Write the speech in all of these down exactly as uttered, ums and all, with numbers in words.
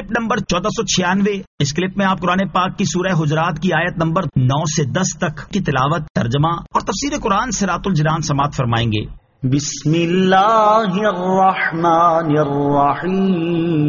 Clip number چودہ سو چھیانوے. اس clip میں آپ قرآن پاک کی سورہ حجرات کی آیت نمبر نو سے دس تک کی تلاوت، ترجمہ اور تفسیر قرآن صراط الجنان سماعت فرمائیں گے. بسم اللہ الرحمن الرحیم.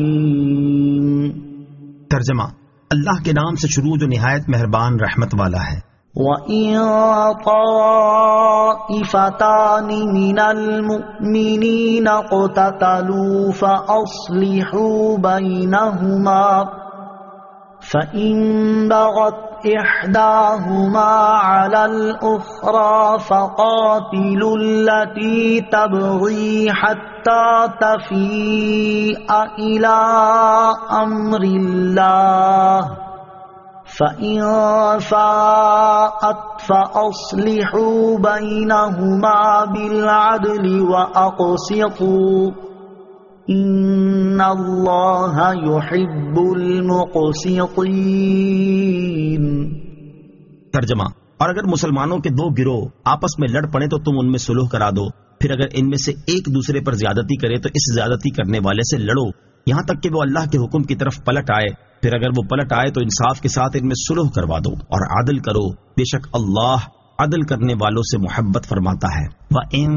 ترجمہ: اللہ کے نام سے شروع جو نہایت مہربان رحمت والا ہے. وَإِن طَائِفَتَانِ مِنَ الْمُؤْمِنِينَ اقْتَتَلُوا فَأَصْلِحُوا بَيْنَهُمَا فَإِن بَغَتْ إِحْدَاهُمَا عَلَى الْأُخْرَى فَقَاتِلُوا الَّتِي تَبْغِي حَتَّى تَفِيءَ إِلَى أَمْرِ اللَّهِ فَإِن فَاءَتْ فَأَصْلِحُوا بَيْنَهُمَا بِالْعَدْلِ وَأَقْسِطُوا إِنَّ اللَّهَ يُحِبُّ الْمُقْسِطِينَ. ترجمہ: اور اگر مسلمانوں کے دو گروہ آپس میں لڑ پڑے تو تم ان میں صلح کرا دو. پھر اگر ان میں سے ایک دوسرے پر زیادتی کرے تو اس زیادتی کرنے والے سے لڑو یہاں تک کہ وہ اللہ کے حکم کی طرف پلٹ آئے. پھر اگر وہ پلٹ آئے تو انصاف کے ساتھ ان میں صلح کروا دو اور عدل کرو، بے شک اللہ عدل کرنے والوں سے محبت فرماتا ہے. وَإِن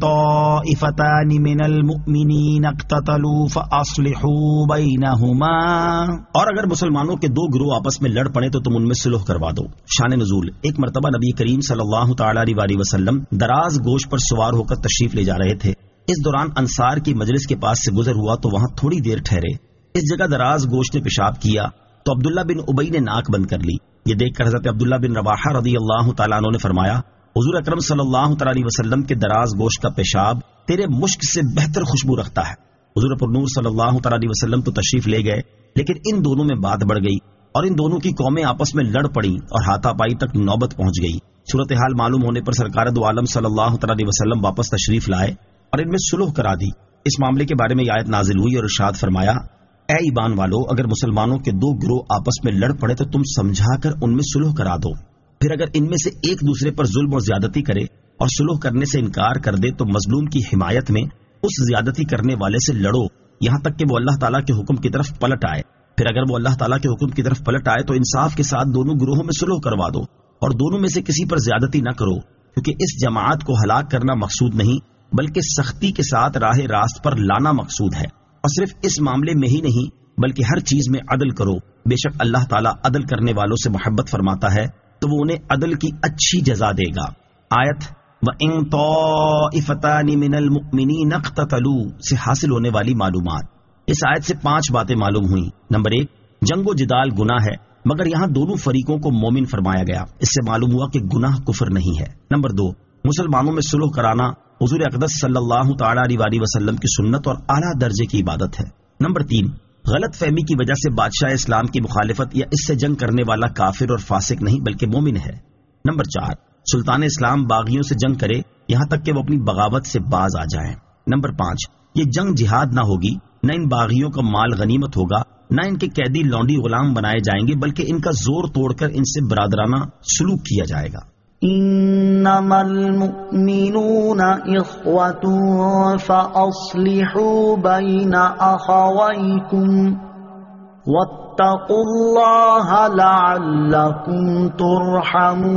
طَائِفَتَانِ مِنَ الْمُؤْمِنِينَ اقْتَتَلُوا فَأَصْلِحُوا بَيْنَهُمَا. اور اگر مسلمانوں کے دو گروہ آپس میں لڑ پڑے تو تم ان میں صلح کروا دو. شان نزول: ایک مرتبہ نبی کریم صلی اللہ تعالی علیہ وسلم دراز گوش پر سوار ہو کر تشریف لے جا رہے تھے. اس دوران انصار کی مجلس کے پاس سے گزر ہوا تو وہاں تھوڑی دیر ٹھہرے. اس جگہ دراز گوش نے پیشاب کیا تو عبداللہ بن ابی نے ناک بند کر لی. یہ دیکھ کر حضرت عبداللہ بن رواحہ رضی اللہ تعالیٰ عنہ نے فرمایا: حضور اکرم صلی اللہ تعالیٰ علیہ وسلم کے دراز گوش کا پیشاب تیرے مشک سے بہتر خوشبو رکھتا ہے. حضور پر نور صلی اللہ تعالیٰ علیہ وسلم تو تشریف لے گئے، لیکن ان دونوں میں بات بڑھ گئی اور ان دونوں کی قومیں آپس میں لڑ پڑی اور ہاتھا پائی تک نوبت پہنچ گئی. صورتحال معلوم ہونے پر سرکار دو عالم صلی اللہ تعالیٰ علیہ وسلم واپس تشریف لائے اور ان میں صلح کرا دی. اس معاملے کے بارے میں یہ آیت نازل ہوئی اور ارشاد فرمایا: اے ایمان والو، اگر مسلمانوں کے دو گروہ آپس میں لڑ پڑے تو تم سمجھا کر ان میں صلح کرا دو. پھر اگر ان میں سے ایک دوسرے پر ظلم اور زیادتی کرے اور صلح کرنے سے انکار کر دے تو مظلوم کی حمایت میں اس زیادتی کرنے والے سے لڑو یہاں تک کہ وہ اللہ تعالیٰ کے حکم کی طرف پلٹ آئے. پھر اگر وہ اللہ تعالیٰ کے حکم کی طرف پلٹ آئے تو انصاف کے ساتھ دونوں گروہوں میں صلح کروا دو اور دونوں میں سے کسی پر زیادتی نہ کرو، کیونکہ اس جماعت کو ہلاک کرنا مقصود نہیں بلکہ سختی کے ساتھ راہ راست پر لانا مقصود ہے. اور صرف اس معاملے میں ہی نہیں بلکہ ہر چیز میں عدل کرو، بے شک اللہ تعالیٰ عدل کرنے والوں سے محبت فرماتا ہے تو وہ انہیں عدل کی اچھی جزا دے گا. آیت وَإِن طَائِفَتَانِ مِنَ الْمُؤْمِنِينَ اقْتَتَلُوا سے حاصل ہونے والی معلومات. اس آیت سے پانچ باتیں معلوم ہوئیں. نمبر ایک، جنگ و جدال گناہ ہے مگر یہاں دونوں فریقوں کو مومن فرمایا گیا. اس سے معلوم ہوا کہ گناہ کفر نہیں ہے. نمبر دو، مسلمانوں میں صلح کرانا حضور اقدس صلی اللہ تعالی علیہ وسلم کی سنت اور اعلیٰ درجے کی عبادت ہے. نمبر تین، غلط فہمی کی وجہ سے بادشاہ اسلام کی مخالفت یا اس سے جنگ کرنے والا کافر اور فاسق نہیں بلکہ مومن ہے. نمبر چار، سلطان اسلام باغیوں سے جنگ کرے یہاں تک کہ وہ اپنی بغاوت سے باز آ جائیں. نمبر پانچ، یہ جنگ جہاد نہ ہوگی، نہ ان باغیوں کا مال غنیمت ہوگا، نہ ان کے قیدی لونڈی غلام بنائے جائیں گے بلکہ ان کا زور توڑ کر ان سے برادرانہ سلوک کیا جائے گا. انما المؤمنون اخوة فاصلحوا بين اخويكم واتقوا الله لعلكم ترحمون.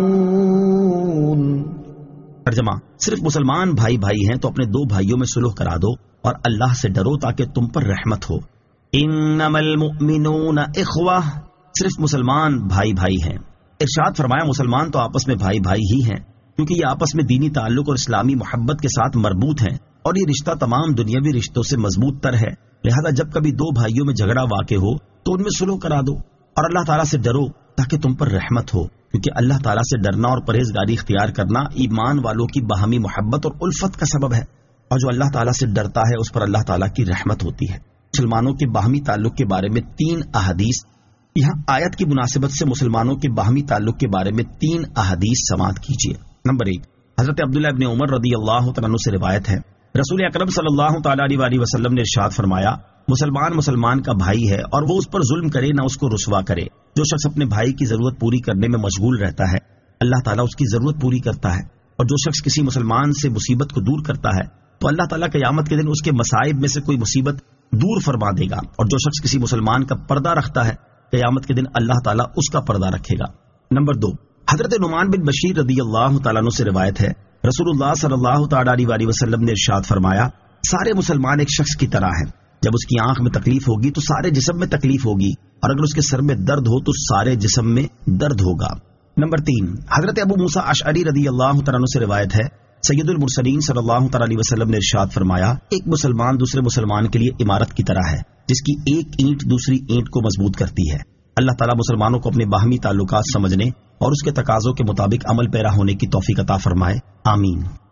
ترجمہ: صرف مسلمان بھائی بھائی ہیں تو اپنے دو بھائیوں میں صلح کرا دو اور اللہ سے ڈرو تاکہ تم پر رحمت ہو. انما المؤمنون اخوة، صرف مسلمان بھائی بھائی ہیں. ارشاد فرمایا مسلمان تو آپس میں بھائی بھائی ہی ہیں کیونکہ یہ آپس میں دینی تعلق اور اسلامی محبت کے ساتھ مربوط ہیں اور یہ رشتہ تمام دنیاوی رشتوں سے مضبوط تر ہے. لہذا جب کبھی دو بھائیوں میں جھگڑا واقع ہو تو ان میں صلح کرا دو اور اللہ تعالیٰ سے ڈرو تاکہ تم پر رحمت ہو، کیونکہ اللہ تعالیٰ سے ڈرنا اور پرہیزگاری اختیار کرنا ایمان والوں کی باہمی محبت اور الفت کا سبب ہے، اور جو اللہ تعالیٰ سے ڈرتا ہے اس پر اللہ تعالیٰ کی رحمت ہوتی ہے. مسلمانوں کے باہمی تعلق کے بارے میں تین احادیث. یہاں آیت کی مناسبت سے مسلمانوں کے باہمی تعلق کے بارے میں تین احادیث سماعت کیجیے. نمبر ایک، حضرت عبداللہ ابن عمر رضی اللہ تعالیٰ عنہ سے روایت ہے، رسول اکرم صلی اللہ تعالیٰ علیہ وسلم نے ارشاد فرمایا، مسلمان مسلمان کا بھائی ہے اور وہ اس پر ظلم کرے نہ اس کو رسوا کرے. جو شخص اپنے بھائی کی ضرورت پوری کرنے میں مشغول رہتا ہے اللہ تعالیٰ اس کی ضرورت پوری کرتا ہے، اور جو شخص کسی مسلمان سے مصیبت کو دور کرتا ہے تو اللہ تعالیٰ قیامت کے دن اس کے مصائب میں سے کوئی مصیبت دور فرما دے گا، اور جو شخص کسی مسلمان کا پردہ رکھتا ہے قیامت کے دن اللہ تعالیٰ اس کا پردہ رکھے گا۔ نمبر دو، حضرت نعمان بن بشیر رضی اللہ تعالیٰ عنہ سے روایت ہے، رسول اللہ صلی اللہ تعالیٰ علیہ وسلم نے ارشاد فرمایا، سارے مسلمان ایک شخص کی طرح ہیں، جب اس کی آنکھ میں تکلیف ہوگی تو سارے جسم میں تکلیف ہوگی، اور اگر اس کے سر میں درد ہو تو سارے جسم میں درد ہوگا۔ نمبر تین، حضرت ابو موسیٰ اشعری رضی اللہ تعالیٰ عنہ سے روایت ہے، سید المرسلین صلی اللہ تعالیٰ علیہ وسلم نے ارشاد فرمایا، ایک مسلمان دوسرے مسلمان کے لیے عمارت کی طرح ہے، جس کی ایک اینٹ دوسری اینٹ کو مضبوط کرتی ہے۔ اللہ تعالیٰ مسلمانوں کو اپنے باہمی تعلقات سمجھنے اور اس کے تقاضوں کے مطابق عمل پیرا ہونے کی توفیق عطا فرمائے، آمین۔